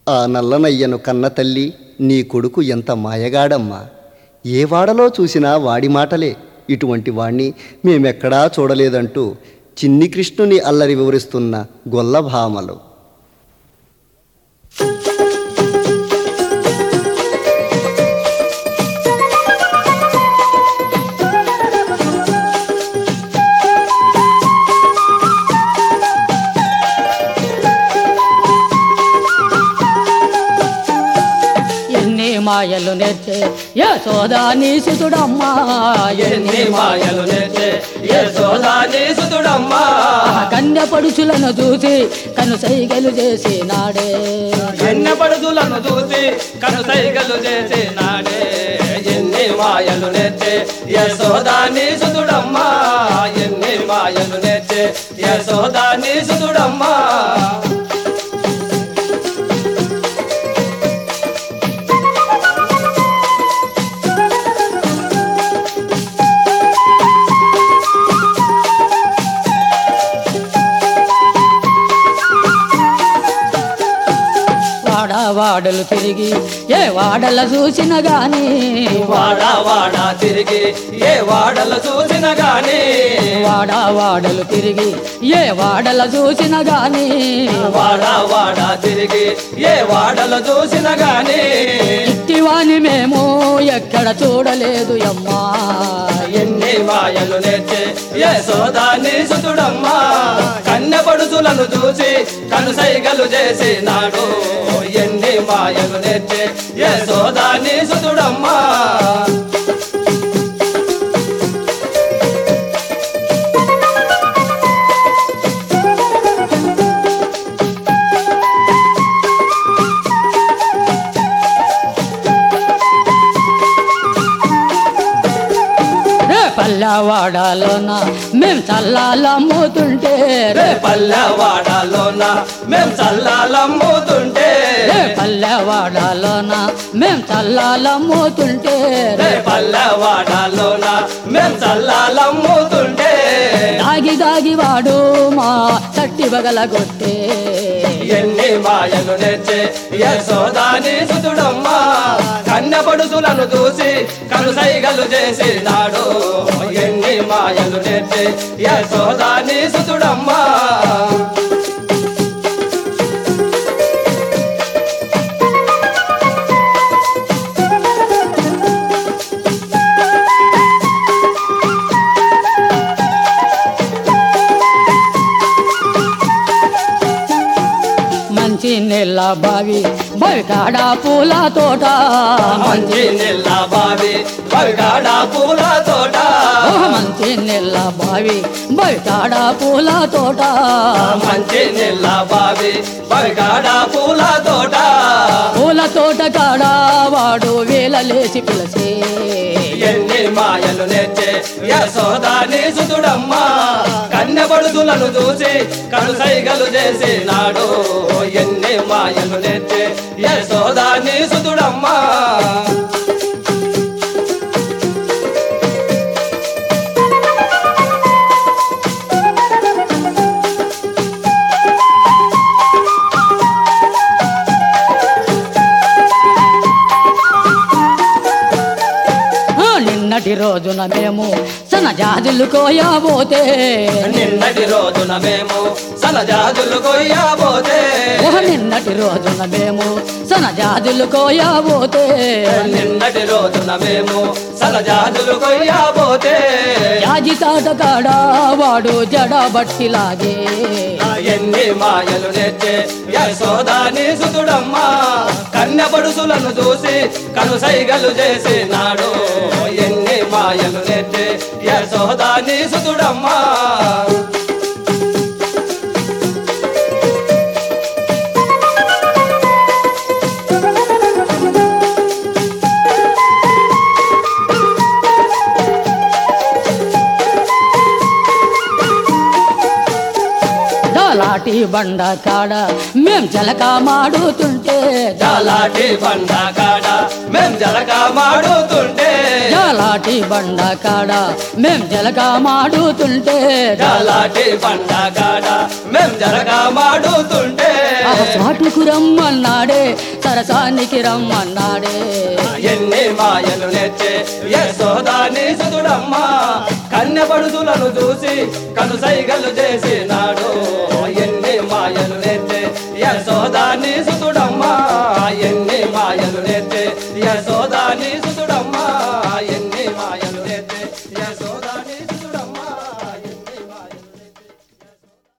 ఆ నల్లనయ్యను కన్న తల్లి నీ కొడుకు ఎంత మాయగాడమ్మా. ఏ వాడలో చూసినా వాడి మాటలే. ఇటువంటి వాణ్ణి మేమెక్కడా చూడలేదంటూ చిన్ని కృష్ణుని అల్లరి వివరిస్తున్న గొల్లభామలు. మాయలు నేర్చే యశోదాని సుతుడమ్మా, ఎన్ని మాయలు నేర్చే యశోదాని సుతుడమ్మా. కన్య పడుచులను చూసి కనుసైగలు చేసినాడే, కన్య పడుచులను చూసి కనుసైగలు చేసినాడే. ఎన్ని మాయలు నేర్చే యశోదాని సుతుడమ్మా, ఎన్ని మాయలు నేర్చే యశోదాని సుతుడమ్మా. వాడలు తిరిగి ఏ వాడల చూసిన గాని, వాడా తిరిగి ఏ వాడల చూసిన గాని, వాడలు తిరిగి ఏ వాడల చూసిన గాని, వాడా తిరిగి ఏ వాడల చూసిన గాని. ఇట్టివాని మేము ఎక్కడ చూడలేదు అమ్మా. ఎన్ని మాయలు నేర్చే యశోదాని సుతుడమ్మా, కన్నె పడుచులను చూసి కనుసైగలు చేసినాడు. ఎన్ని మాయలు నేర్చే యశోదాని సుతుడమ్మా. పల్లెవాడలోన మేం చల్లాలమ్ముతుంటే, పల్లెవాడలోన మేం చల్లాలమ్ముతుంటే, పల్లెవాడలోన మేం చల్లాలమ్ముతుంటే, పల్లెవాడలోన మేం చల్లాలమ్ముతుంటే. దాగి వాడు మా తట్టి బగలగొట్టే. ఎన్ని మాయలు నేర్చే యశోదాని సుతుడమ్మా, కన్నె పడుచులను చూసి కనుసైగలు చేసినాడు. ఎన్ని మాయలు నేర్చే యశోదాని సుతుడమ్మా. మంచి నెల్ల బావి బయకాడ పూల తోట, మంచి నెల్ల బావి బయకాడ పూల తోట, మంచి నెల్ల బావి బయకాడ పూల తోట, మంచి నెల్ల బావి బయకాడ పూల తోట. పూల తోట కాడ వాడు వేలలేసి పిలిచే. ఎన్ని మాయలు నేర్చే యశోదాని సుతుడమ్మా, కన్నె పడుచులను చూసి కనుసైగలు చేసినాడు. ఎన్ని మాయలు నేర్చే యశోదాని సుతుడమ్మా. నిన్నటి రోజున మేము సనజాజులు కోయబోతే, నిన్నటి రోజున మేము సనజాజులు కొయ్యబోతే, నిన్నటి రోజున మేము సనజాజులు కోయబోతే, నిన్నటి రోజున మేము సనజాజులు కొయ్యబోతే. యాజి తాట కాడ వాడు జడబట్టి లాగే. ఎన్ని మాయలు నేర్చే యశోదాని సుతుడమ్మా, కన్నె పడుచులను చూసి కనుసైగలు చేసినాడు. ఎన్ని మాయలు నేర్చే యశోదాని సుతుడమ్మా. జాలాటి బండ కాడ మేం జలక మాడుతుంటే, జాలాటి బండ కాడ మేం జలక మాడుతుంటే, జాలాటి బండ కాడ మేం జలక మాడుతుంటే, జాలాటి బండ కాడ మేం జలక మాడుతుంటే. చాటుకు రమ్మన్నాడే సరసానికి రమ్మన్నాడే ఎన్ని మాయలు నెచ్చే యశోదాని సుతుడమ్మా కన్యపడుసులను చూసి కనుసైగలు చేసినాడు ఎన్ని మాయలు నెచ్చే యశోదాని సుతుడమ్మా ఎన్ని మాయలు నెచ్చే యశోదాని సుతుడమ్మా